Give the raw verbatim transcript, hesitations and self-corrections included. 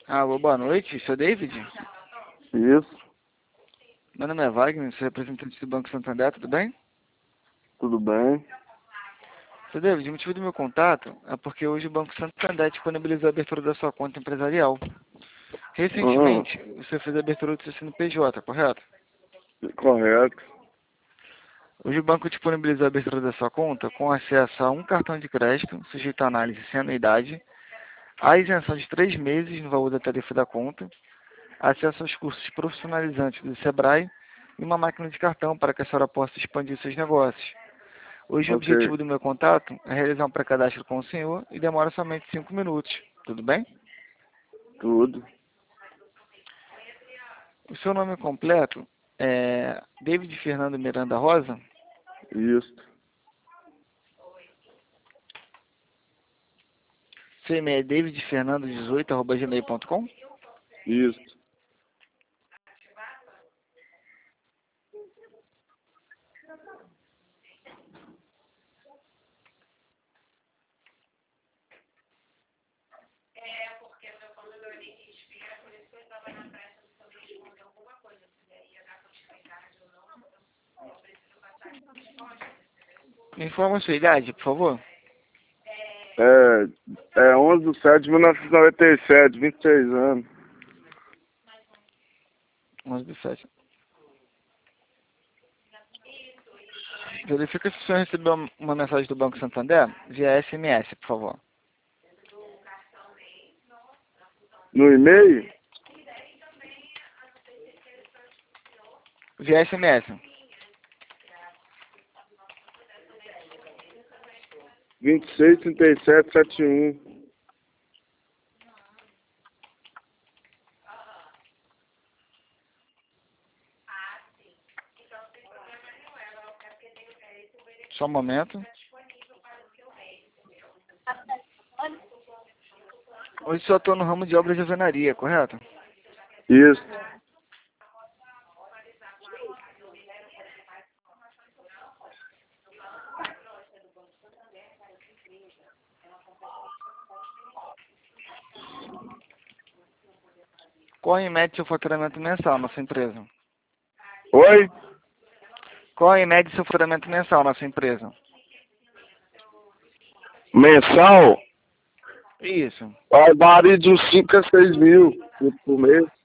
Alô, boa noite, seu David? Isso, Meu nome é Wagner, sou representante do Banco Santander, tudo bem? tudo bem? Seu David, o motivo do meu contato é porque hoje o Banco Santander disponibilizou a abertura da sua conta empresarial. Ah, Recentemente, você fez a abertura do seu C N P J, correto? correto. Hoje o banco disponibilizou a abertura da sua conta com acesso a um cartão de crédito, sujeito à análise sem anuidade, a isenção de três meses no valor da tarifa da conta, acesso aos cursos profissionalizantes do Sebrae e uma máquina de cartão para que a senhora possa expandir seus negócios. Hoje o Ok, objetivo do meu contato é realizar um pré-cadastro com o senhor e demora somente cinco minutos. Tudo bem? tudo. O seu nome completo é David Fernando Miranda Rosa? Isso, Seu e-mail é davidfernando dezoito arroba gmail ponto com? isso. Me informa a sua idade, por favor. É, é onze de setembro de mil novecentos e noventa e sete, vinte e seis anos. onze do sete. Verifica se o senhor recebeu uma mensagem do Banco Santander via S M S, por favor. No e-mail, Via S M S. vinte e seis, trinta e sete, setenta e um. Só um momento. Hoje só estou no ramo de obras de alvenaria, correto? Isso. Qual é em média seu faturamento mensal na sua empresa? Oi? Qual é em média seu faturamento mensal na sua empresa? Mensal? Isso. Vai varia de uns cinco a seis mil por mês.